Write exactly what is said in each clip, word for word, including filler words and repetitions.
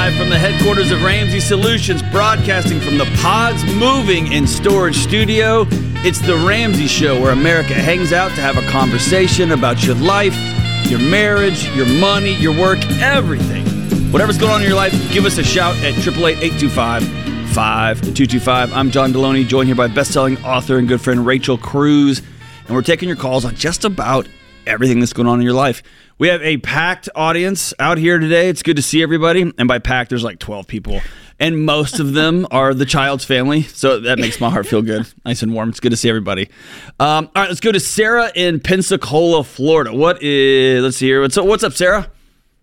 Live from the headquarters of Ramsey Solutions, broadcasting from the Pods Moving and Storage Studio. It's the Ramsey Show, where America hangs out to have a conversation about your life, your marriage, your money, your work, everything. Whatever's going on in your life, give us a shout at eight eight eight, eight two five, five two two five. I'm John Deloney, joined here by best-selling author and good friend Rachel Cruz, and we're taking your calls on just about everything that's going on in your life. We have a packed audience out here today. It's good to see everybody. And by packed, there's like twelve people. And most of them are the Childs family. So that makes my heart feel good. Nice and warm. It's good to see everybody. Um, all right, let's go to Sarah in Pensacola, Florida. What is, let's see here. What's up, what's up, Sarah?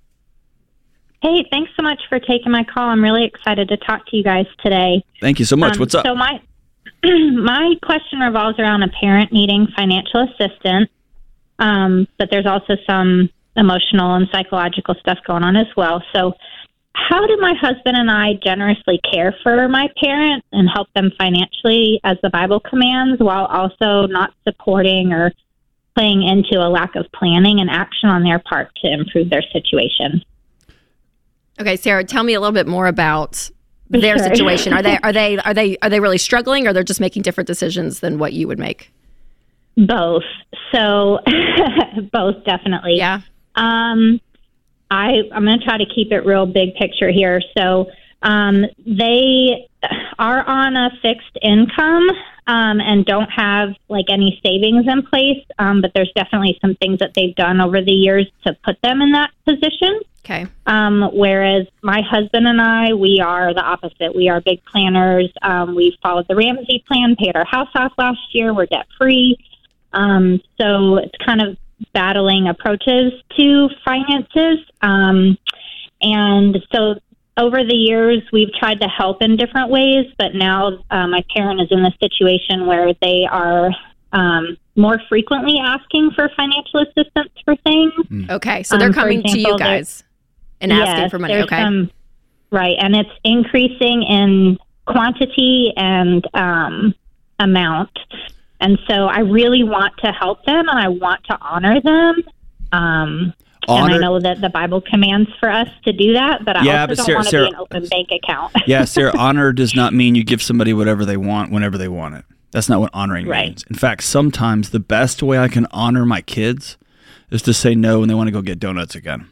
Hey, thanks so much for taking my call. I'm really excited to talk to you guys today. Thank you so much. Um, what's up? So my, my question revolves around a parent needing financial assistance. Um, but there's also some emotional and psychological stuff going on as well. So how do my husband and I generously care for my parents and help them financially as the Bible commands, while also not supporting or playing into a lack of planning and action on their part to improve their situation? Okay, Sarah, tell me a little bit more about their Sure. situation. Are they are they are they are they really struggling, or they're just making different decisions than what you would make? Both. So both, definitely. Yeah. Um, I, I'm going to try to keep it real big picture here. So um, they are on a fixed income um, and don't have like any savings in place. Um, but there's definitely some things that they've done over the years to put them in that position. Okay. Um, whereas my husband and I, we are the opposite. We are big planners. Um, we followed the Ramsey plan, paid our house off last year. We're debt free. Um, so it's kind of battling approaches to finances. Um, and so over the years, we've tried to help in different ways, but now uh, my parent is in a situation where they are um, more frequently asking for financial assistance for things. Okay, so they're Um, coming example, to you guys and asking yes, for money. there's Okay. some- right, and it's increasing in quantity and um, amount. And so I really want to help them, and I want to honor them. Um, Honor- and I know that the Bible commands for us to do that, but I Yeah, also but don't Sarah- want to Sarah- be an open bank account. Yeah, Sarah, honor does not mean you give somebody whatever they want whenever they want it. That's not what honoring Right. means. In fact, sometimes the best way I can honor my kids is to say no when they want to go get donuts again.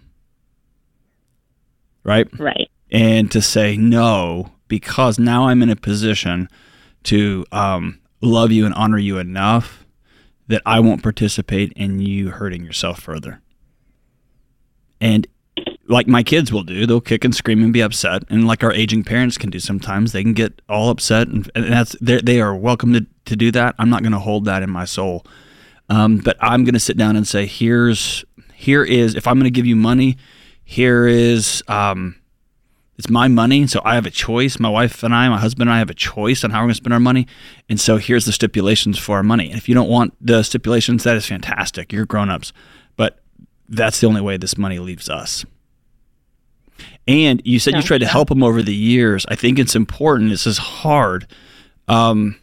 Right? Right. And to say no because now I'm in a position to um, love you and honor you enough that I won't participate in you hurting yourself further. And like my kids will do, they'll kick and scream and be upset. And like our aging parents can do sometimes, they can get all upset. And, and that's they are welcome to, to do that. I'm not going to hold that in my soul. Um, but I'm going to sit down and say, here's, here is, if I'm going to give you money, here is, um, it's my money. So I have a choice. My wife and I, my husband and I have a choice on how we're going to spend our money. And so here's the stipulations for our money. And if you don't want the stipulations, that is fantastic. You're grown-ups. But that's the only way this money leaves us. And you said you tried to help them over the years. I think it's important. This is hard. Um,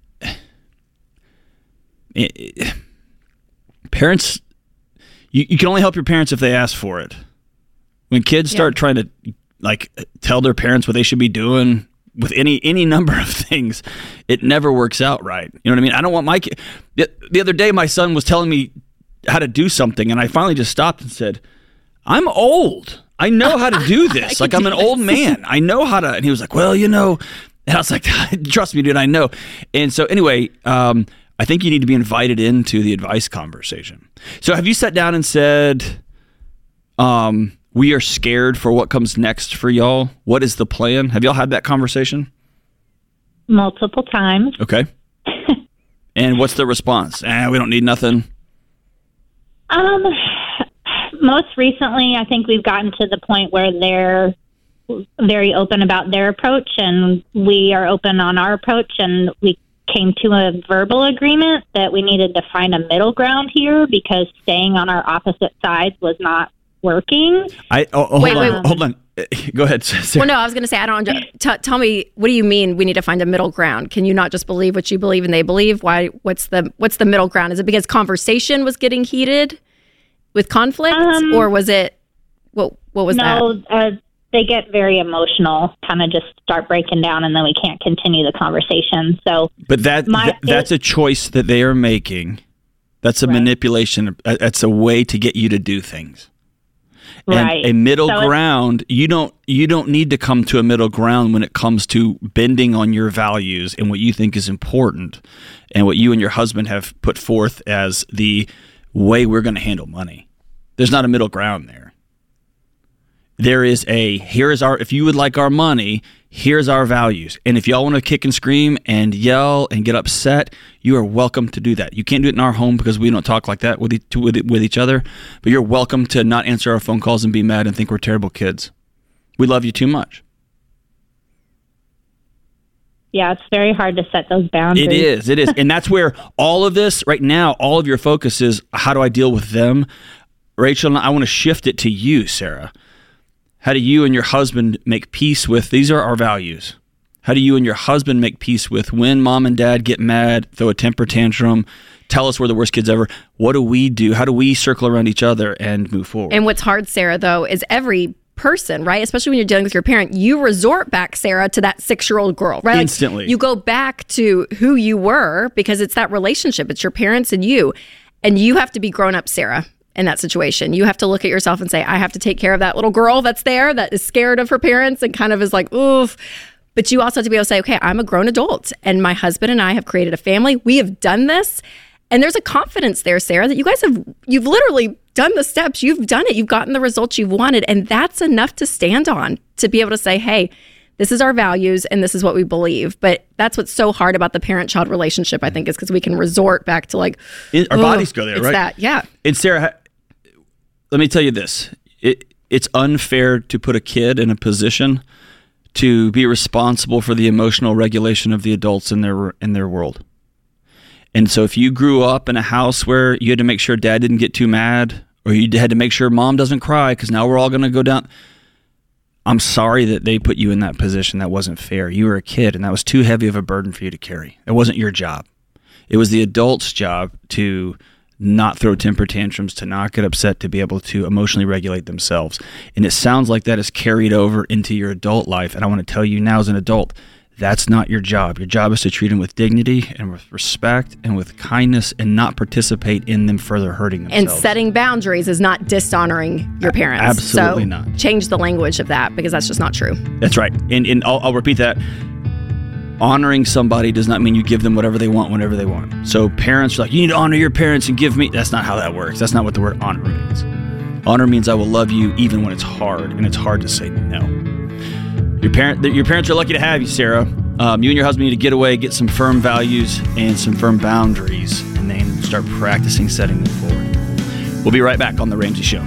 it, it, parents, you, you can only help your parents if they ask for it. When kids start yeah. trying to like tell their parents what they should be doing with any any number of things, it never works out right. You know what I mean? I don't want my kid. The, the other day, my son was telling me how to do something, and I finally just stopped and said, I'm old. I know how to do this. Like, I'm an old man. I know how to. And he was like, well, you know. And I was like, trust me, dude, I know. And so anyway, um, I think you need to be invited into the advice conversation. So have you sat down and said, um, we are scared for what comes next for y'all? What is the plan? Have y'all had that conversation? Multiple times. Okay. And what's the response? Eh, we don't need nothing. Um, most recently, I think we've gotten to the point where they're very open about their approach, and we are open on our approach, and we came to a verbal agreement that we needed to find a middle ground here because staying on our opposite sides was not working. I oh, oh, wait, hold wait, on, hold on. Go ahead, Sarah. Well, no, I was going to say, I don't. T- tell me, what do you mean we need to find a middle ground? Can you not just believe what you believe and they believe? Why? What's the what's the middle ground? Is it because conversation was getting heated with conflict, um, or was it what? What was no, that? Uh, they get very emotional, kind of just start breaking down, and then we can't continue the conversation. So, but that my, th- that's it, a choice that they are making. That's a right. manipulation. That's a way to get you to do things. And right. a middle so ground, you don't you don't need to come to a middle ground when it comes to bending on your values and what you think is important and what you and your husband have put forth as the way we're going to handle money. There's not a middle ground there. There is a, here is our, if you would like our money, here's our values. And if y'all want to kick and scream and yell and get upset, you are welcome to do that. You can't do it in our home because we don't talk like that with, each, with, with each other, but you're welcome to not answer our phone calls and be mad and think we're terrible kids. We love you too much. Yeah, it's very hard to set those boundaries. It is, it is. And that's where all of this, right now, all of your focus is, how do I deal with them? Rachel, I want to shift it to you, Sarah. How do you and your husband make peace with, these are our values. How do you and your husband make peace with when mom and dad get mad, throw a temper tantrum, tell us we're the worst kids ever? What do we do? How do we circle around each other and move forward? And what's hard, Sarah, though, is every person, right? Especially when you're dealing with your parent, you resort back, Sarah, to that six-year-old girl, right? Like, instantly. You go back to who you were because it's that relationship. It's your parents and you. And you have to be grown up, Sarah, in that situation. You have to look at yourself and say, I have to take care of that little girl that's there that is scared of her parents and kind of is like, oof. But you also have to be able to say, okay, I'm a grown adult and my husband and I have created a family. We have done this. And there's a confidence there, Sarah, that you guys have, you've literally done the steps. You've done it. You've gotten the results you've wanted. And that's enough to stand on, to be able to say, hey, this is our values and this is what we believe. But that's what's so hard about the parent-child relationship, I think, is because we can resort back to like, it, our bodies go there, it's right? That, yeah. And Sarah, let me tell you this. It, it's unfair to put a kid in a position to be responsible for the emotional regulation of the adults in their in their world. And so if you grew up in a house where you had to make sure dad didn't get too mad, or you had to make sure mom doesn't cry because now we're all going to go down, I'm sorry that they put you in that position. That wasn't fair. You were a kid, and that was too heavy of a burden for you to carry. It wasn't your job. It was the adult's job to not throw temper tantrums, to not get upset, to be able to emotionally regulate themselves. And it sounds like that is carried over into your adult life. And I want to tell you now, as an adult, that's not your job. Your job is to treat them with dignity and with respect and with kindness and not participate in them further hurting themselves. And setting boundaries is not dishonoring your parents. Absolutely so not. Change the language of that, because that's just not true. That's right. And, and I'll, I'll repeat that. Honoring somebody does not mean you give them whatever they want whenever they want. So parents are like, you need to honor your parents and give me. That's not how that works. That's not what the word honor means. Honor means I will love you even when it's hard, and it's hard to say no. Your parent, your parents are lucky to have you, Sarah. Um, you and your husband need to get away, get some firm values and some firm boundaries, and then start practicing setting them forward. We'll be right back on The Ramsey Show.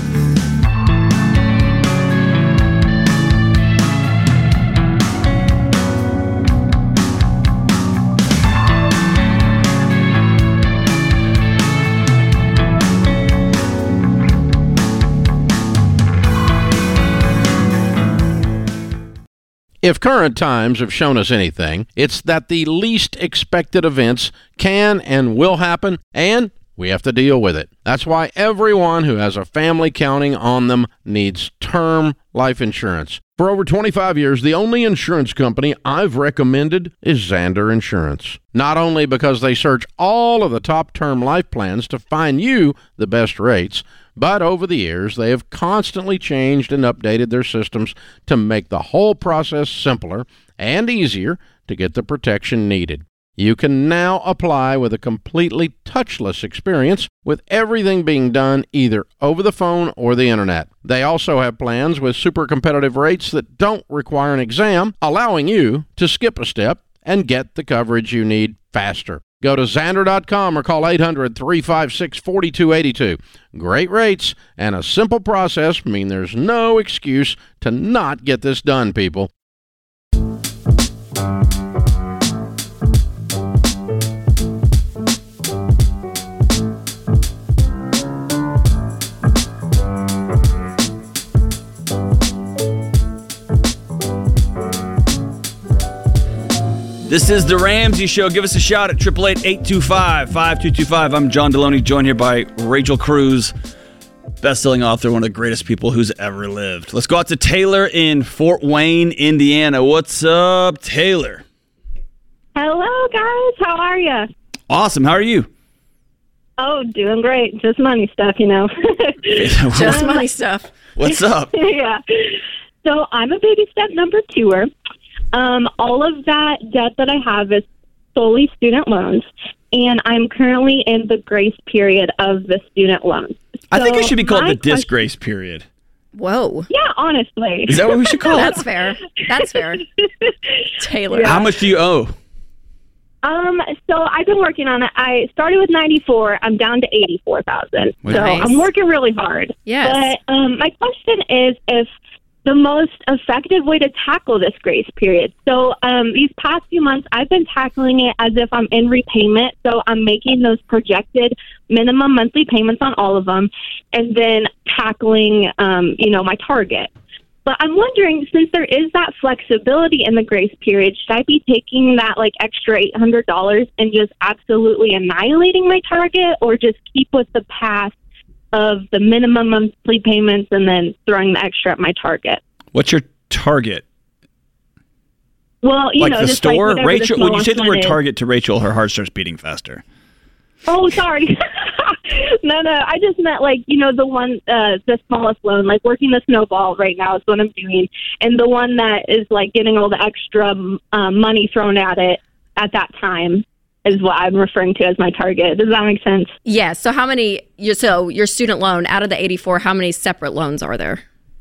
If current times have shown us anything, it's that the least expected events can and will happen, and we have to deal with it. That's why everyone who has a family counting on them needs term life insurance. For over twenty-five years, the only insurance company I've recommended is Zander Insurance. Not only because they search all of the top term life plans to find you the best rates, but over the years, they have constantly changed and updated their systems to make the whole process simpler and easier to get the protection needed. You can now apply with a completely touchless experience, with everything being done either over the phone or the internet. They also have plans with super competitive rates that don't require an exam, allowing you to skip a step and get the coverage you need faster. Go to Zander dot com or call eight hundred, three five six, four two eight two. Great rates and a simple process mean there's no excuse to not get this done, people. This is The Ramsey Show. Give us a shout at eight eight eight, eight two five, five two two five. I'm John Deloney, joined here by Rachel Cruz. best-selling author, one of the greatest people who's ever lived. Let's go out to Taylor in Fort Wayne, Indiana. What's up, Taylor? Hello, guys. How are you? Awesome. How are you? Oh, doing great. Just money stuff, you know. Just money stuff. What's up? Yeah. So I'm a baby step number twoer. Um, all of that debt that I have is solely student loans, and I'm currently in the grace period of the student loans. I think it So should be called my the disgrace period. Whoa. Yeah, honestly. Is that what we should call it? That's fair. That's fair. Taylor. How much do you owe? Um, so I've been working on it. I started with ninety-four. I'm down to eighty-four thousand. So Nice. I'm working really hard. Yes. But um, my question is if the most effective way to tackle this grace period. So um, these past few months, I've been tackling it as if I'm in repayment. So I'm making those projected minimum monthly payments on all of them, and then tackling, um, you know, my target. But I'm wondering, since there is that flexibility in the grace period, should I be taking that like extra eight hundred dollars and just absolutely annihilating my target, or just keep with the path of the minimum monthly payments and then throwing the extra at my target? What's your target? Well, you like know, the just store? like whatever Rachel, the when you say smallest the one word is. target to Rachel, her heart starts beating faster. Oh, sorry. no, no. I just meant like, you know, the one, uh, the smallest loan, like working the snowball right now is what I'm doing. And the one that is like getting all the extra um, money thrown at it at that time is what I'm referring to as my target. Does that make sense? Yeah. So how many, you- so your student loan out of the eighty-four, how many separate loans are there?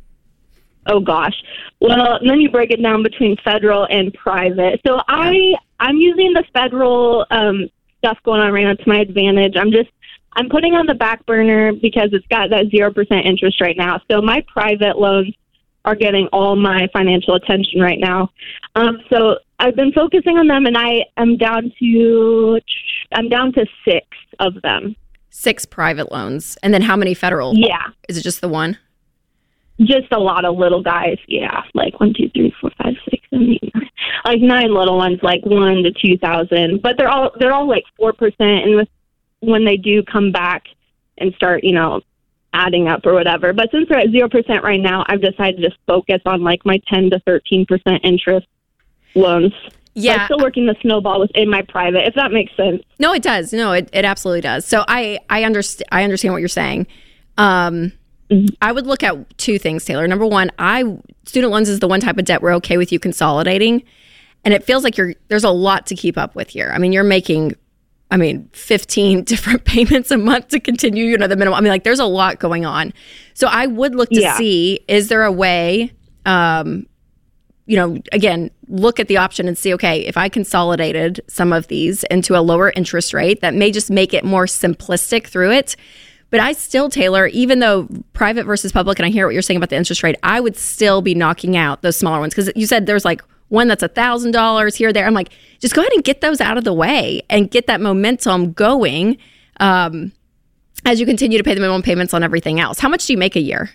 Oh gosh. Well, then you break it down between federal and private. So I, I'm using the federal um, stuff going on right now to my advantage. I'm just, I'm putting on the back burner because it's got that zero percent interest right now. So my private loans are getting all my financial attention right now. Um, so I've been focusing on them, and I am down to, I'm down to six of them. Six private loans. And then how many federal? Yeah. Is it just the one? Just a lot of little guys, yeah. Like one, two, three, four, five, six, seven, eight, nine. Like nine little ones, like one to two thousand. But they're all they're all like four percent, and with, when they do come back and start, you know, adding up or whatever. But since they're at zero percent right now, I've decided to just focus on like my ten to thirteen percent interest loans. Yeah. But I'm still working the snowball within my private, if that makes sense. No, it does. No, it, it absolutely does. So I I understand I understand what you're saying. Um, I would look at two things, Taylor. Number one, I student loans is the one type of debt we're okay with you consolidating, and it feels like you're there's a lot to keep up with here. I mean, you're making, I mean, fifteen different payments a month to continue, you know, the minimum. I mean, like there's a lot going on. So I would look to Yeah. see, is there a way, um, you know, again, look at the option and see, okay, if I consolidated some of these into a lower interest rate, that may just make it more simplistic through it. But I still, Taylor, even though private versus public, and I hear what you're saying about the interest rate, I would still be knocking out those smaller ones. Because you said there's like one that's one thousand dollars here or there. I'm like, just go ahead and get those out of the way and get that momentum going um, as you continue to pay the minimum payments on everything else. How much do you make a year?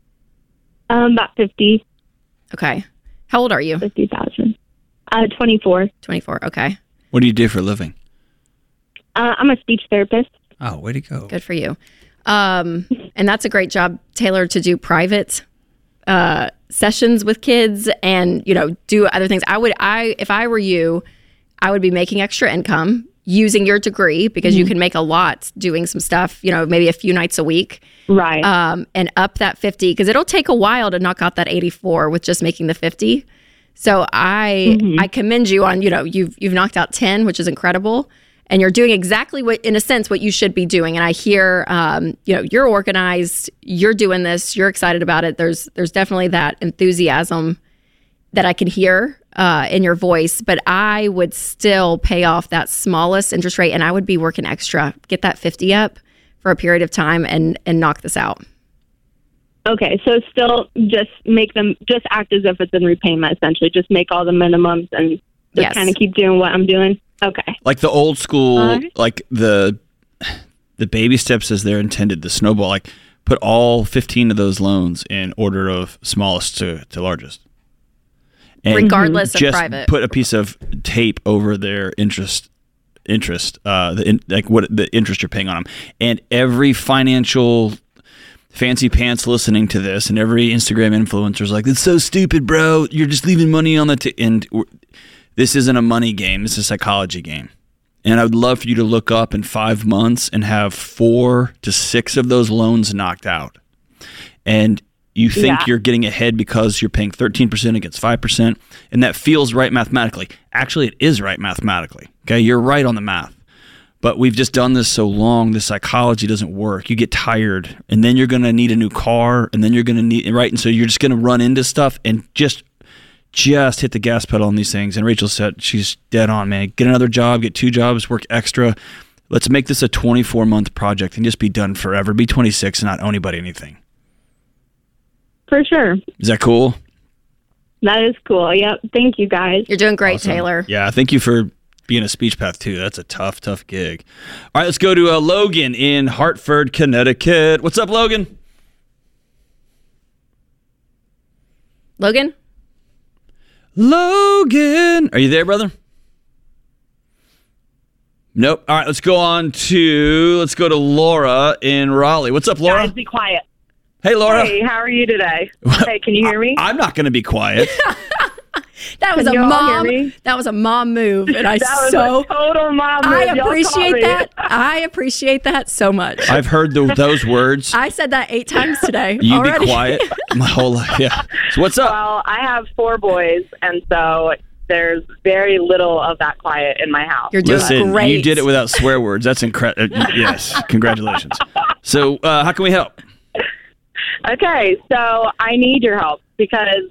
Um, about fifty, Okay. How old are you? fifty thousand. Uh, twenty-four. twenty-four. Okay. What do you do for a living? Uh, I'm a speech therapist. Oh, way to go. Good for you. Um, and that's a great job, Taylor, to do private uh, sessions with kids and, you know, do other things. I would, I, if I were you, I would be making extra income using your degree because you can make a lot doing some stuff, you know, maybe a few nights a week. Right. Um, and up that fifty because it'll take a while to knock out that eighty-four with just making the fifty. So I, I commend you on, you know, you've, you've knocked out ten, which is incredible. And you're doing exactly what, in a sense, what you should be doing. And I hear, um, you know, you're organized, you're doing this, you're excited about it. There's there's definitely that enthusiasm that I can hear uh, in your voice. But I would still pay off that smallest interest rate, and I would be working extra, get that fifty up for a period of time, and and knock this out. Okay, so still just make them, just act as if it's in repayment, essentially. Just make all the minimums and just Yes. kind of keep doing what I'm doing. Okay. Like the old school, Alright. like the the baby steps as they're intended, the snowball, like put all fifteen of those loans in order of smallest to, to largest. And Regardless of just private. put a piece of tape over their interest interest, uh, the in, like what the interest you're paying on them, and every financial fancy pants listening to this, and every Instagram influencer's like, "It's so stupid, bro. You're just leaving money on the t-. And this isn't a money game. It's a psychology game. And I would love for you to look up in five months and have four to six of those loans knocked out. And you think Yeah. you're getting ahead because you're paying thirteen percent against five percent, and that feels right mathematically. Actually, it is right mathematically. Okay, you're right on the math. But we've just done this so long, the psychology doesn't work. You get tired, and then you're going to need a new car, and then you're going to need, right? And so you're just going to run into stuff and just just hit the gas pedal on these things. And Rachel said, she's dead on, man. Get another job, get two jobs, work extra. Let's make this a twenty-four month project and just be done forever. Be twenty-six and not owe anybody anything. For sure. Is that cool? That is cool. Yep. Thank you, guys. You're doing great, Awesome. Taylor. Yeah, thank you for being a speech path too. That's a tough, tough gig. All right, let's go to uh, Logan in Hartford, Connecticut. What's up, Logan? Logan? Logan, are you there, brother? Nope. All right, let's go on to let's go to Laura in Raleigh. What's up, Laura? Guys, be quiet. Hey, Laura. Hey, how are you today? Hey, can you hear me? I'm not going to be quiet. That was Can a you all mom. hear me? That was a mom move, and I That was so a total mom move. I Y'all caught appreciate me. that. I appreciate that so much. I've heard the, those words. I said that eight times today. You already. be quiet my whole life. Yeah. So what's up? Well, I have four boys, and so there's very little of that quiet in my house. You're doing Listen, great. you did it without swear words. That's incredible. Yes, congratulations. So, uh, how can we help? Okay, so I need your help because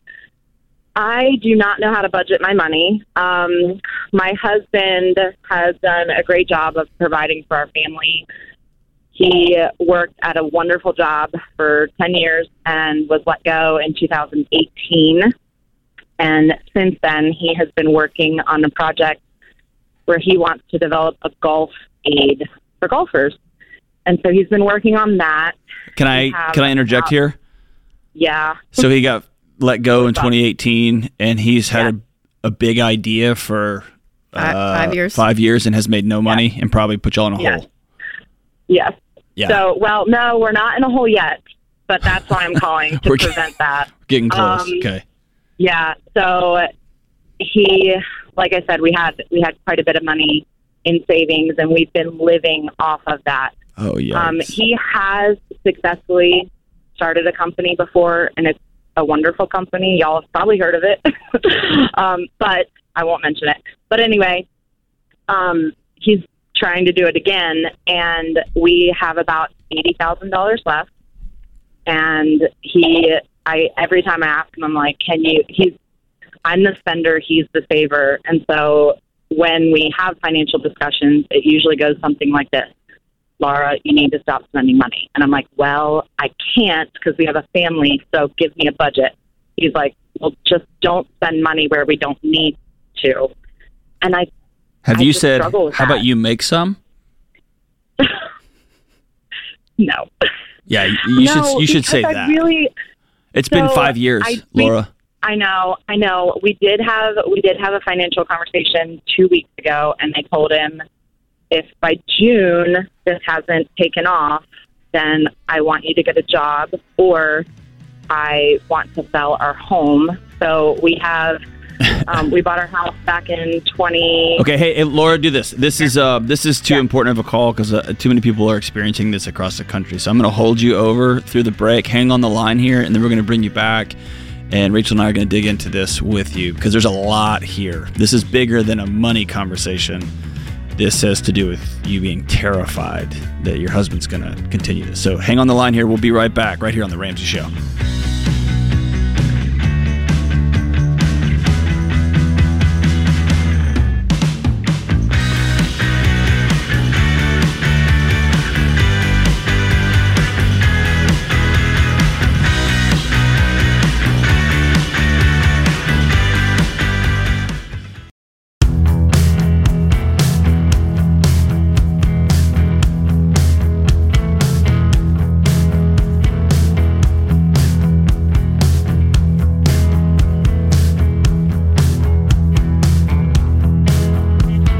I do not know how to budget my money. Um, my husband has done a great job of providing for our family. He worked at a wonderful job for ten years and was let go in two thousand eighteen. And since then, he has been working on a project where he wants to develop a golf aid for golfers. And so he's been working on that. Can I We have can I interject about- here? Yeah. So he got let go in What's up? twenty eighteen, and he's had Yeah. a, a big idea for uh, Five- five years. five years, and has made no money, and probably put y'all in a Yeah. hole. Yes. Yeah, So, well, no, we're not in a hole yet, but that's why I'm calling to We're- prevent that. getting close. um, Okay. Yeah. So he, like I said, we had we had quite a bit of money in savings, and we've been living off of that. Oh yeah. Um, he has successfully started a company before, and it's a wonderful company. Y'all have probably heard of it, um, but I won't mention it. But anyway, um, he's trying to do it again, and we have about eighty thousand dollars left. And he, I every time I ask him, I'm like, "Can you?" He's, I'm the spender, he's the saver, and so when we have financial discussions, it usually goes something like this. Laura, you need to stop spending money. And I'm like, well, I can't because we have a family, so give me a budget. He's like, well, just don't spend money where we don't need to. And I Have I you just said, struggle with how that. about you make some? no. Yeah, you, you no, should you should say because I that. really, It's been so five years, I- we- Laura. I know, I know. We did have we did have a financial conversation two weeks ago, and they told him if by June this hasn't taken off, then I want you to get a job, or I want to sell our home. So we have um, we bought our house back in twenty. Okay, hey, hey, Laura, do this. This is uh, this is too Yeah. important of a call because uh, too many people are experiencing this across the country. So I'm going to hold you over through the break. Hang on the line here, and then we're going to bring you back. And Rachel and I are going to dig into this with you because there's a lot here. This is bigger than a money conversation. This has to do with you being terrified that your husband's going to continue this. So hang on the line here. We'll be right back right here on The Ramsey Show.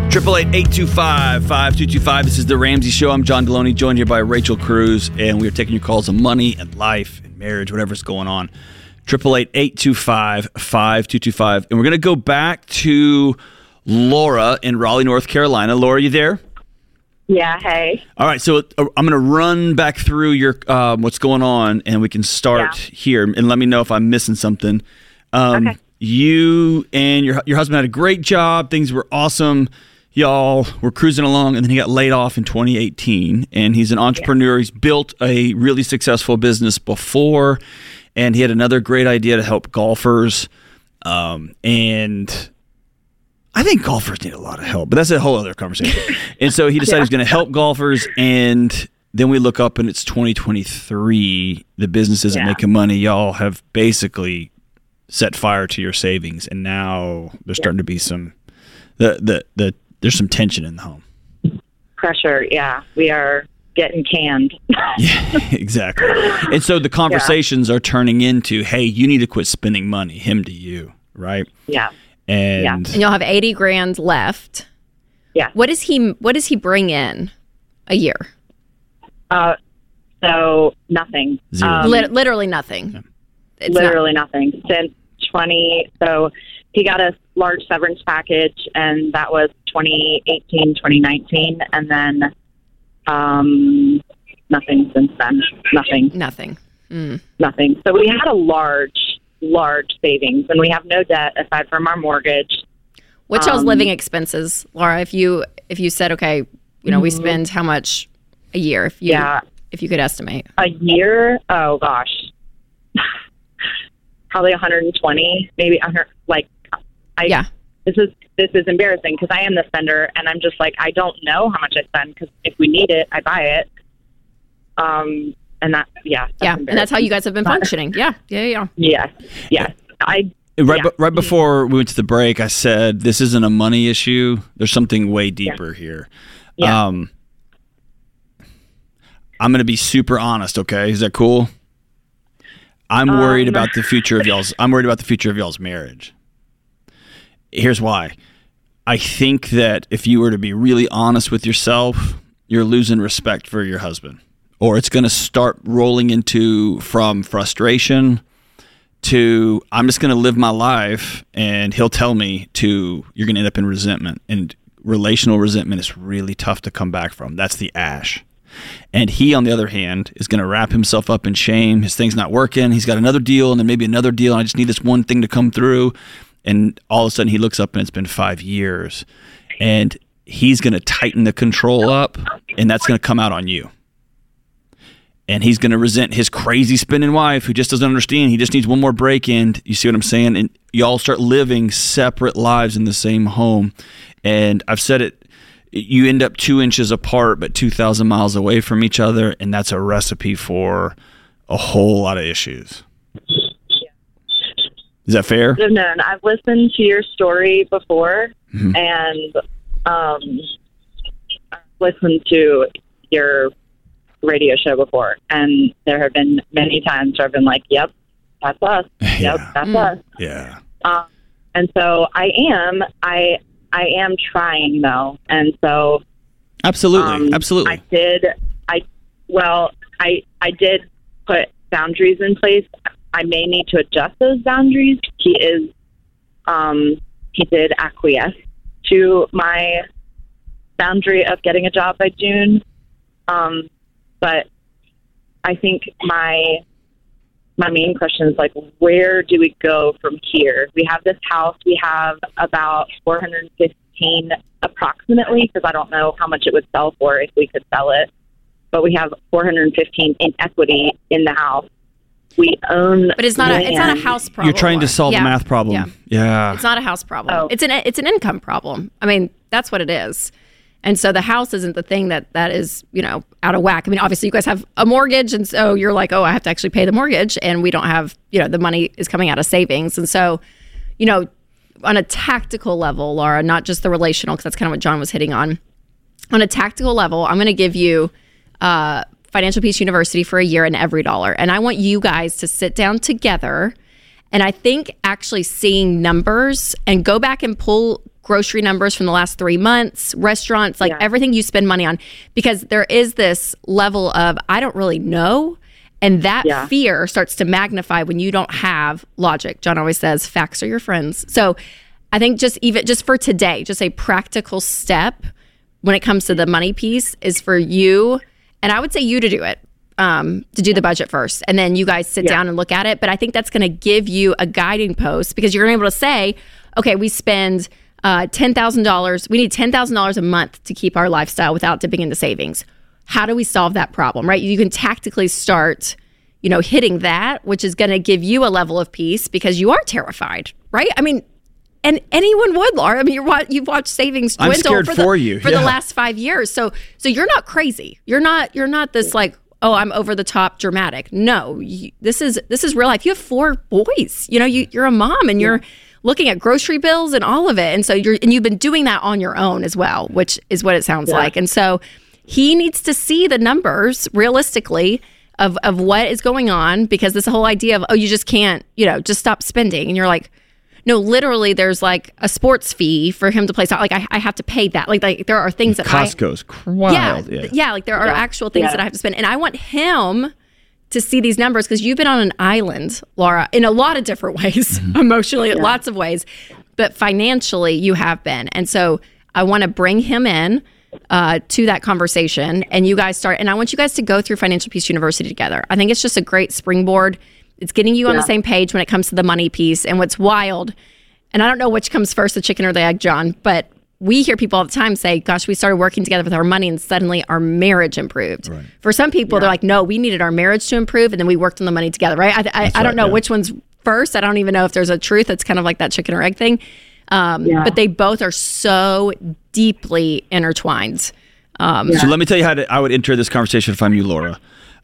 Triple eight eight two five five two two five. This is the Ramsey Show. I'm John Deloney, joined here by Rachel Cruz, and we are taking your calls on money and life and marriage, whatever's going on. Triple eight eight two five five two two five. And we're going to go back to Laura in Raleigh, North Carolina. Laura, you there? Yeah, hey. All right, so I'm going to run back through your um, what's going on, and we can start Yeah. here. And let me know if I'm missing something. Um, Okay. You and your your husband had a great job. Things were awesome. Y'all were cruising along, and then he got laid off in twenty eighteen. And he's an entrepreneur. He's built a really successful business before, and he had another great idea to help golfers. Um, and I think golfers need a lot of help, but that's a whole other conversation. And so he decided he's going to help golfers, and then we look up, and it's twenty twenty-three. The business isn't Yeah. making money. Y'all have basically set fire to your savings, and now there's starting to be some the the the there's some tension in the home. Pressure, yeah. We are getting canned. Yeah, exactly. And so the conversations are turning into, hey, you need to quit spending money, him to you, right? Yeah. And Yeah. And you'll have eighty grand left. Yeah. What does he What does he bring in a year? Uh, so nothing. Zero. Um, Lit- literally nothing. It's not- literally nothing. Since twenty, so he got a large severance package, and that was twenty eighteen, twenty nineteen, and then um, nothing since then. Nothing. nothing. Mm. Nothing. So we had a large, large savings, and we have no debt aside from our mortgage. What's y'all's Um, living expenses, Laura? If you if you said, okay, you know, we Mhm. spend how much a year? If you Yeah. if you could estimate. A year? Oh gosh, probably one hundred twenty, maybe one hundred. Like, I Yeah. This is this is embarrassing because I am the spender, and I'm just like, I don't know how much I spend because if we need it, I buy it. Um, and that yeah, that's Yeah, and that's how you embarrassing. guys have been functioning. Yeah, yeah, yeah. Yes, yes. I right yeah. be- right before we went to the break, I said this isn't a money issue. There's something way deeper here. Yeah. Um, I'm going to be super honest. Okay, is that cool? I'm worried Um, about the future of y'all's. I'm worried about the future of y'all's marriage. Here's why. I think that if you were to be really honest with yourself, you're losing respect for your husband, or it's going to start rolling into from frustration to I'm just going to live my life, and he'll tell me to you're going to end up in resentment, and relational resentment is really tough to come back from. That's the ash. And he, on the other hand, is going to wrap himself up in shame. His thing's not working. He's got another deal, and then maybe another deal. And I just need this one thing to come through. And all of a sudden he looks up and it's been five years. And he's going to tighten the control up, and that's going to come out on you. And he's going to resent his crazy spending wife who just doesn't understand. He just needs one more break in. You see what I'm saying? And y'all start living separate lives in the same home. And I've said it, you end up two inches apart, but two thousand miles away from each other. And that's a recipe for a whole lot of issues. Is that fair? I've known. I've listened to your story before, Mhm. and um, I've listened to your radio show before, and there have been many times where I've been like, "Yep, that's us. Yep, Yeah. that's Mm. us." Yeah. Um, and so I am. I I am trying though, and so Absolutely. um, Absolutely. I did. I well, I I did put boundaries in place. I may need to adjust those boundaries. He is, um, he did acquiesce to my boundary of getting a job by June. Um, but I think my my main question is like, where do we go from here? We have this house. We have about four hundred fifteen approximately, because I don't know how much it would sell for if we could sell it. But we have four hundred fifteen in equity in the house. We own, But it's not a it's not a land. house problem. You're trying to solve Yeah. a math problem. Yeah. Yeah. It's not a house problem. Oh. It's an it's an income problem. I mean, that's what it is. And so the house isn't the thing that that is, you know, out of whack. I mean, obviously you guys have a mortgage, and so you're like, oh, I have to actually pay the mortgage, and we don't have, you know, the money is coming out of savings. And so, you know, on a tactical level, Laura, not just the relational, because that's kind of what John was hitting on. On a tactical level, I'm going to give you uh, Financial Peace University for a year and every dollar. And I want you guys to sit down together. And I think actually seeing numbers and go back and pull grocery numbers from the last three months, restaurants, like Yeah. everything you spend money on, because there is this level of, I don't really know. And that Yeah. fear starts to magnify when you don't have logic. John always says, facts are your friends. So I think just even just for today, just a practical step when it comes to the money piece is for you, and I would say you to do it, um, to do the budget first. And then you guys sit Yeah. down and look at it. But I think that's going to give you a guiding post because you're going to be able to say, okay, we spend uh, ten thousand dollars. We need ten thousand dollars a month to keep our lifestyle without dipping into savings. How do we solve that problem, right? You can tactically start, you know, hitting that, which is going to give you a level of peace because you are terrified, right? I mean, and anyone would, Laura. I mean, you're, wa- you've watched savings I'm dwindle scared for, for the, you. for Yeah. the last five years. So, so you're not crazy. You're not. You're not this like, oh, I'm over the top dramatic. No, you, this is this is real life. You have four boys. You know, you, you're a mom, and you're looking at grocery bills and all of it. And so you're and you've been doing that on your own as well, which is what it sounds Yeah. like. And so he needs to see the numbers realistically of of what is going on, because this whole idea of, oh, you just can't, you know, just stop spending. And you're like, no, literally there's like a sports fee for him to play soccer. Like I, I have to pay that. Like, like there are things that I, Costco's wild. yeah, Yeah. yeah, like there are actual things Yeah. that I have to spend. And I want him to see these numbers because you've been on an island, Laura, in a lot of different ways, emotionally, lots of ways, but financially you have been. And so I want to bring him in uh, to that conversation, and you guys start, and I want you guys to go through Financial Peace University together. I think it's just a great springboard. It's getting you on the Yeah. same page when it comes to the money piece. And what's wild, and I don't know which comes first, the chicken or the egg, John, but we hear people all the time say, gosh, we started working together with our money and suddenly our marriage improved. Right. For some people, they're like, no, we needed our marriage to improve and then we worked on the money together, right? I, I, I don't right, know yeah. which one's first. I don't even know if there's a truth. It's kind of like that chicken or egg thing. Um, Yeah. But they both are so deeply intertwined. Um, So let me tell you how to, I would enter this conversation if I'm you, Laura.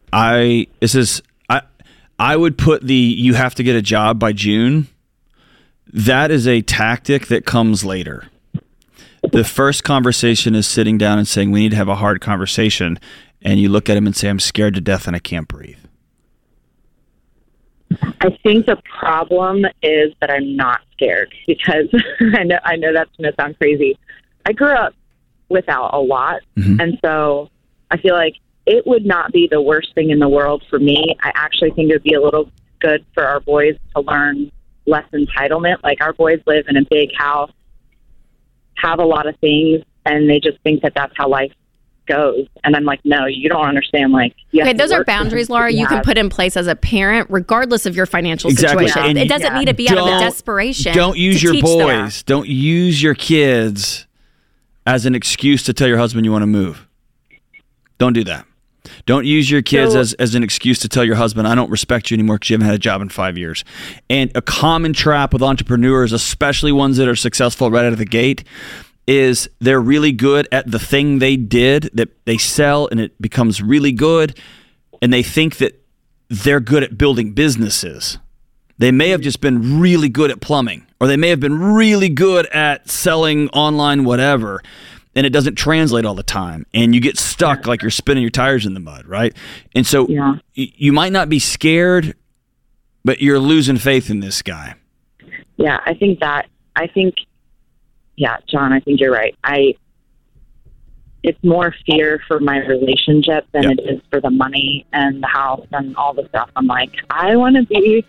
I this is I I would put the you have to get a job by June. That is a tactic that comes later. The first conversation is sitting down and saying we need to have a hard conversation, and you look at him and say I'm scared to death and I can't breathe. I think the problem is that I'm not scared because I know I know that's going to sound crazy. I grew up without a lot, Mhm. and so I feel like it would not be the worst thing in the world for me. I actually think it would be a little good for our boys to learn less entitlement. Like our boys live in a big house, have a lot of things, and they just think that that's how life goes. And I'm like, no, you don't understand. Like, you have Okay, to those are work for boundaries, the Laura, things you can have. put in place as a parent, regardless of your financial Exactly. situation. And It doesn't yeah. need to be out of a Don't- desperation. Don't use to your teach them. boys. Don't use your kids as an excuse to tell your husband you want to move. Don't do that. Don't use your kids So- as, as an excuse to tell your husband, I don't respect you anymore because you haven't had a job in five years. And a common trap with entrepreneurs, especially ones that are successful right out of the gate, is they're really good at the thing they did that they sell and it becomes really good. And they think that they're good at building businesses. They may have just been really good at plumbing, or they may have been really good at selling online whatever, and it doesn't translate all the time. And you get stuck like you're spinning your tires in the mud, right? And so Yeah. y- you might not be scared, but you're losing faith in this guy. Yeah, I think that, I think, yeah, John, I think you're right. I, it's more fear for my relationship than Yep. it is for the money and the house and all the stuff. I'm like, I want to be,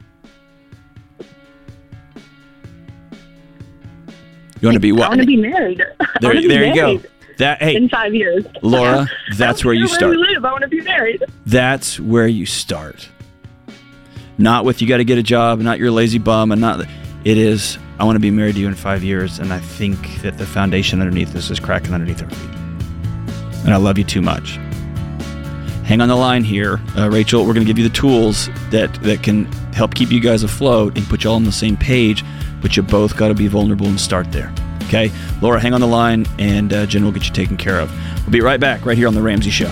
You want to be I what? want to be married. I There, wanna be there you go. married That hey, in five years. Laura, I that's don't where you care start. we live. I want to be married. That's where you start. Not with you got to get a job, not you're a lazy bum, and not. It is. I want to be married to you in five years, and I think that the foundation underneath this is cracking underneath our feet. And I love you too much. Hang on the line here, uh, Rachel. We're going to give you the tools that that can help keep you guys afloat and put you all on the same page. But you both got to be vulnerable and start there. Okay, Laura, hang on the line, and uh, Jen will get you taken care of. We'll be right back, right here on The Ramsey Show.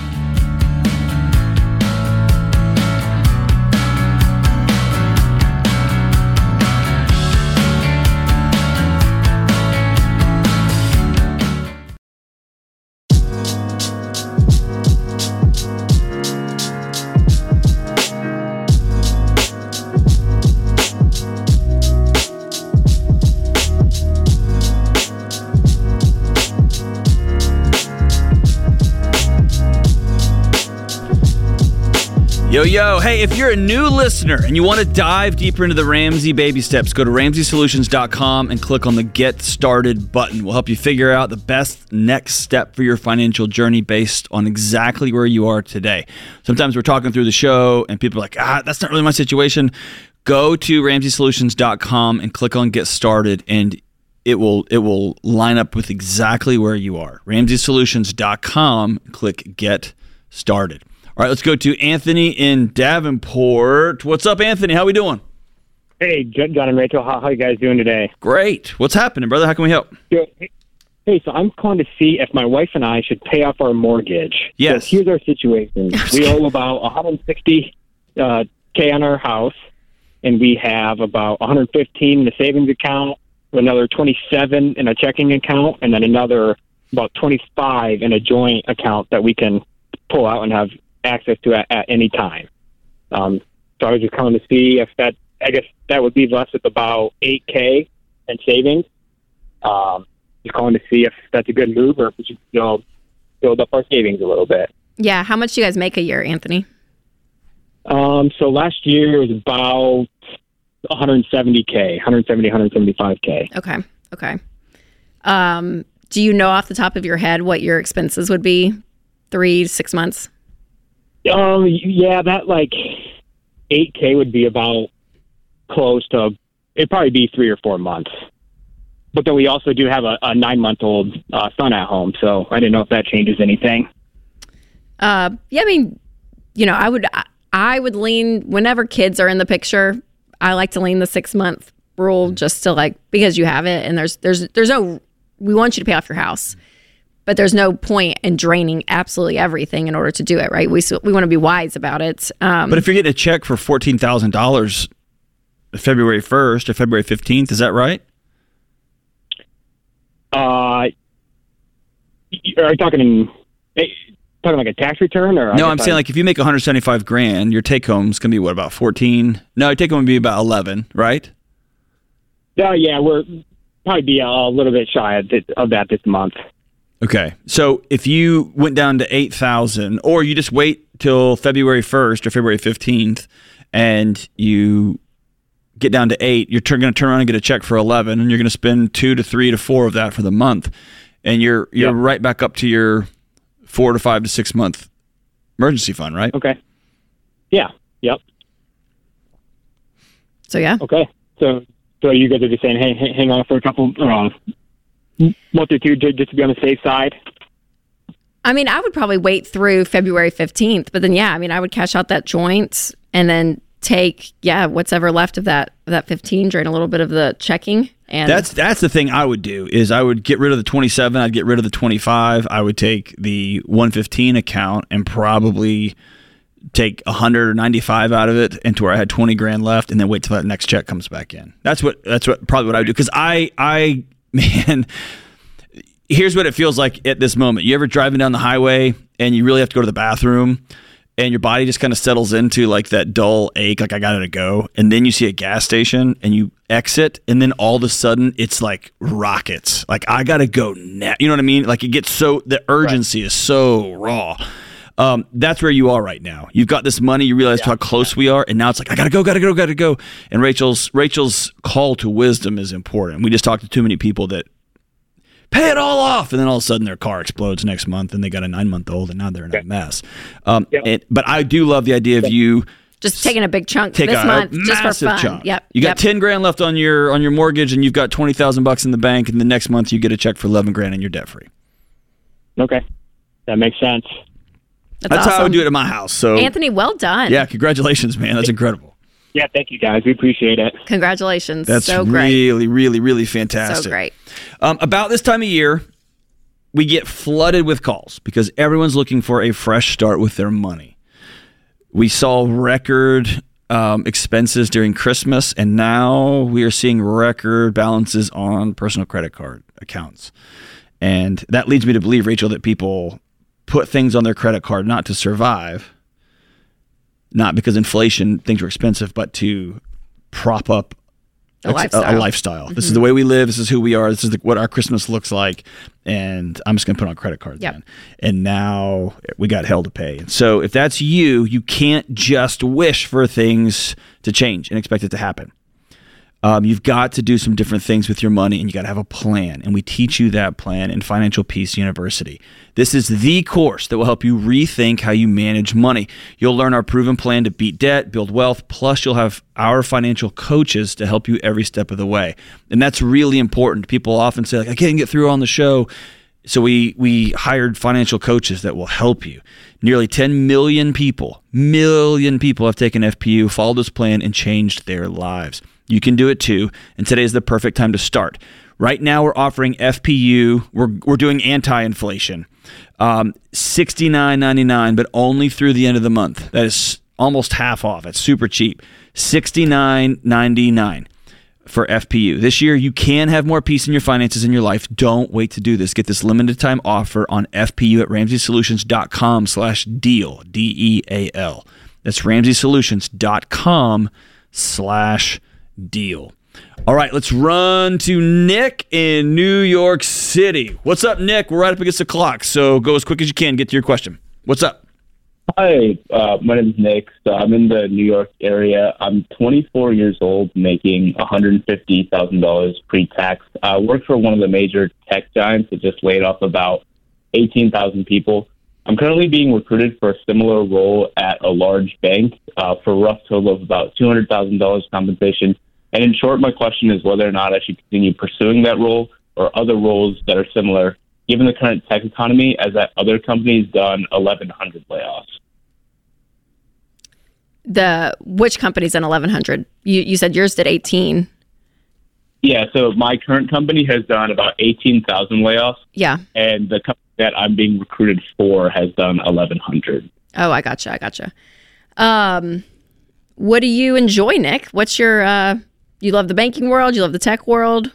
Yo, yo. Hey, if you're a new listener and you want to dive deeper into the Ramsey baby steps, go to ramsey solutions dot com and click on the Get Started button. We'll help you figure out the best next step for your financial journey based on exactly where you are today. Sometimes we're talking through the show and people are like, ah, that's not really my situation. Go to ramsey solutions dot com and click on Get Started, and it will it will line up with exactly where you are. ramsey solutions dot com, click Get Started. All right, let's go to Anthony in Davenport. What's up, Anthony? How we doing? Hey, John and Rachel. How, how you guys doing today? Great. What's happening, brother? How can we help? Hey, so I'm calling to see if my wife and I should pay off our mortgage. Yes. So here's our situation. We owe about one hundred sixty thousand dollars uh, on our house, and we have about one hundred fifteen thousand dollars in the savings account, another twenty-seven thousand dollars in a checking account, and then another about twenty-five thousand dollars in a joint account that we can pull out and have access to at, at any time. Um, so I was just calling to see if that, I guess that would leave us with about eight K in savings. Um, just calling to see if that's a good move or if we should, you know, build up our savings a little bit. Yeah. How much do you guys make a year, Anthony? Um, so last year was about one hundred seventy K, one hundred seventy, one hundred seventy-five K. Okay. Okay. Um, do you know off the top of your head what your expenses would be three to six months? Um, yeah, that like eight K would be about close to, it'd probably be three or four months. But then we also do have a, a nine-month-old uh, son at home, so I didn't know if that changes anything. Uh, yeah, I mean, you know, I would, I would lean whenever kids are in the picture. I like to lean the six-month rule just to like because you have it, and there's there's there's no. We want you to pay off your house. But there's no point in draining absolutely everything in order to do it, right? We we want to be wise about it. Um, but if you're getting a check for fourteen thousand dollars February first or February fifteenth, is that right? Uh, are you talking in, talking like a tax return? or? No, I'm saying like if you make one hundred seventy-five grand, your take home is going to be what, about fourteen? No, your take home would be about eleven, right? Uh, yeah, we're probably be a, a little bit shy of, this, of that this month. Okay, so if you went down to eight thousand, or you just wait till February first or February fifteenth, and you get down to eight, you're going to turn around and get a check for eleven, and you're going to spend two to three to four of that for the month, and you're you're yep. right back up to your four to five to six month emergency fund, right? Okay. Yeah. Yep. So yeah. Okay. So so you guys are just saying, hey, hang on for a couple. Uh, month or two just to be on the safe side? I mean, I would probably wait through February fifteenth, but then, yeah, I mean, I would cash out that joint and then take, yeah, what's ever left of that that fifteen, drain a little bit of the checking. And that's that's the thing I would do is I would get rid of the twenty-seven, I'd get rid of the twenty-five, I would take the one fifteen account and probably take one hundred ninety-five out of it into where I had twenty grand left, and then wait till that next check comes back in. That's what that's what probably what I would do, because I I man, here's what it feels like at this moment. You ever driving down the highway and you really have to go to the bathroom and your body just kind of settles into like that dull ache, like I gotta go, and then you see a gas station and you exit, and then all of a sudden it's like rockets. Like I gotta go now. You know what I mean? Like it gets so, the urgency right. is so raw. Um, that's where you are right now. You've got this money. You realize yeah. how close we are, and now it's like I gotta go, gotta go, gotta go. And Rachel's Rachel's call to wisdom is important. We just talked to too many people that pay it all off, and then all of a sudden their car explodes next month, and they got a nine month old, and now they're in a mess. Um, yeah. and, but I do love the idea of you just taking a big chunk take this a, month, a just for fun. Chunk. Yep. You got yep. ten grand left on your on your mortgage, and you've got twenty thousand bucks in the bank, and the next month you get a check for eleven grand, and you're debt free. Okay, that makes sense. That's, That's awesome. how I would do it at my house. So Anthony, well done. Yeah, congratulations, man. That's incredible. Yeah, thank you, guys. We appreciate it. Congratulations. That's so great. really, really, really fantastic. So great. Um, about this time of year, we get flooded with calls because everyone's looking for a fresh start with their money. We saw record um, expenses during Christmas, and now we are seeing record balances on personal credit card accounts. And that leads me to believe, Rachel, that people put things on their credit card not to survive, not because inflation, things are expensive, but to prop up A lifestyle. A, a lifestyle. Mm-hmm. This is the way we live. This is who we are. This is the, what our Christmas looks like. And I'm just going to put on credit cards. Yep. Then. And now we got hell to pay. And so if that's you, you can't just wish for things to change and expect it to happen. Um, you've got to do some different things with your money, and you got to have a plan. And we teach you that plan in Financial Peace University. This is the course that will help you rethink how you manage money. You'll learn our proven plan to beat debt, build wealth, plus you'll have our financial coaches to help you every step of the way. And that's really important. People often say, like, I can't get through on the show. So we we hired financial coaches that will help you. Nearly ten million people, million people have taken F P U, followed this plan, and changed their lives. You can do it too, and today is the perfect time to start. Right now, we're offering F P U. We're we're doing anti-inflation, um, sixty-nine ninety-nine, but only through the end of the month. That is almost half off. It's super cheap, sixty-nine ninety-nine for F P U. This year, you can have more peace in your finances in your life. Don't wait to do this. Get this limited time offer on F P U at ramsey solutions dot com slash deal, D E A L. That's ramsey solutions dot com slash deal. All right, let's run to Nick in New York City. What's up, Nick? We're right up against the clock, so go as quick as you can. Get to your question. What's up? Hi, uh, my name is Nick. So I'm in the New York area. I'm twenty-four years old, making one hundred fifty thousand dollars pre-tax. I work for one of the major tech giants that just laid off about eighteen thousand people. I'm currently being recruited for a similar role at a large bank uh, for a rough total of about two hundred thousand dollars compensation. And in short, my question is whether or not I should continue pursuing that role or other roles that are similar, given the current tech economy, as that other companies done eleven hundred layoffs. The which company's in eleven hundred? You you said yours did eighteen. Yeah, so my current company has done about eighteen thousand layoffs. Yeah. And the company that I'm being recruited for has done eleven hundred. Oh, I gotcha. I gotcha. Um, what do you enjoy, Nick? What's your, uh, you love the banking world? You love the tech world?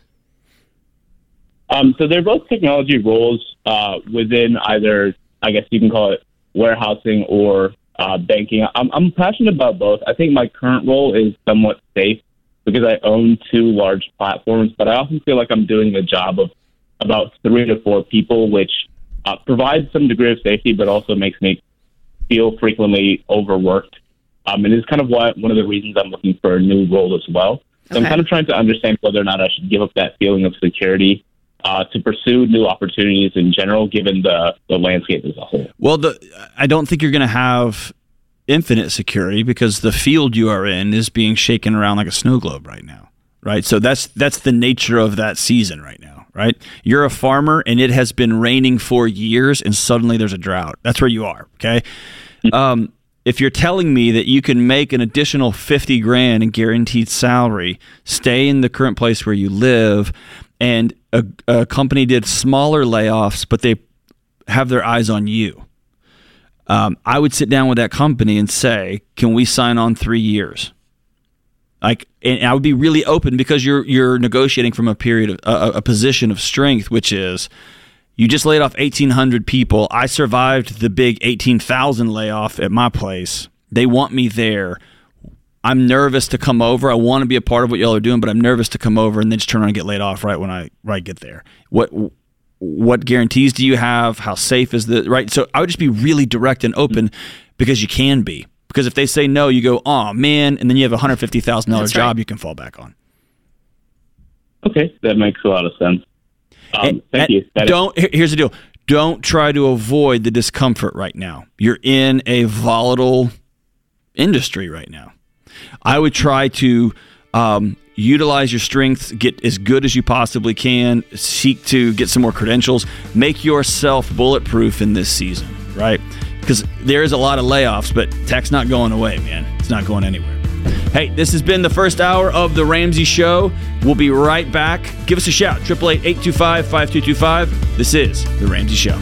Um, so they're both technology roles uh, within either, I guess you can call it warehousing or uh, banking. I'm, I'm passionate about both. I think my current role is somewhat safe because I own two large platforms, but I often feel like I'm doing the job of about three to four people, which uh, provides some degree of safety, but also makes me feel frequently overworked. Um, and it's kind of why, one of the reasons I'm looking for a new role as well. So okay. I'm kind of trying to understand whether or not I should give up that feeling of security uh, to pursue new opportunities in general, given the, the landscape as a whole. Well, the, I don't think you're going to have infinite security because the field you are in is being shaken around like a snow globe right now, right? So that's that's the nature of that season right now, right? You're a farmer and it has been raining for years and suddenly there's a drought. That's where you are, okay? Um, if you're telling me that you can make an additional fifty grand in guaranteed salary, stay in the current place where you live, and a, a company did smaller layoffs, but they have their eyes on you, Um, I would sit down with that company and say, can we sign on three years? Like, and I would be really open because you're you're negotiating from a period of a, a position of strength, which is you just laid off eighteen hundred people. I survived the big eighteen thousand layoff at my place. They want me there. I'm nervous to come over. I want to be a part of what y'all are doing, but I'm nervous to come over and then just turn around and get laid off right when I right get there. What what guarantees do you have? How safe is the right? So I would just be really direct and open because you can be. Because if they say no, you go, oh man, and then you have a one hundred fifty thousand dollars job right. you can fall back on. Okay, that makes a lot of sense. Um, and, thank and you. That don't. Is- here's the deal. Don't try to avoid the discomfort right now. You're in a volatile industry right now. I would try to um, utilize your strengths, get as good as you possibly can, seek to get some more credentials, make yourself bulletproof in this season, right? Because there is a lot of layoffs, but tech's not going away, man. It's not going anywhere. Hey, this has been the first hour of The Ramsey Show. We'll be right back. Give us a shout, eight eight eight, eight two five, five two two five. This is The Ramsey Show.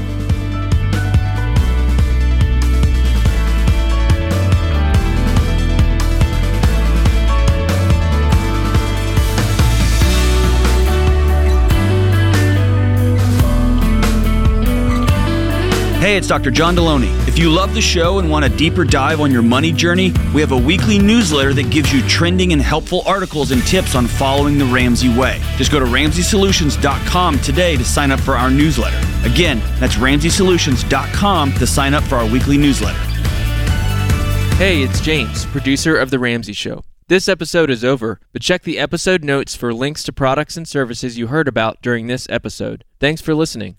Hey, it's Doctor John Deloney. If you love the show and want a deeper dive on your money journey, we have a weekly newsletter that gives you trending and helpful articles and tips on following the Ramsey way. Just go to ramsey solutions dot com today to sign up for our newsletter. Again, that's ramsey solutions dot com to sign up for our weekly newsletter. Hey, it's James, producer of The Ramsey Show. This episode is over, but check the episode notes for links to products and services you heard about during this episode. Thanks for listening.